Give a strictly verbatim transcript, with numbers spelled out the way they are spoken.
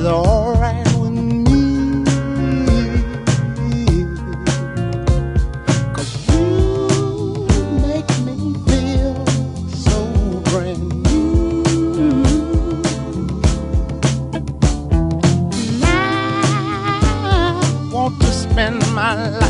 is alright with me. 'Cause you make me feel so brand new. And I want to spend my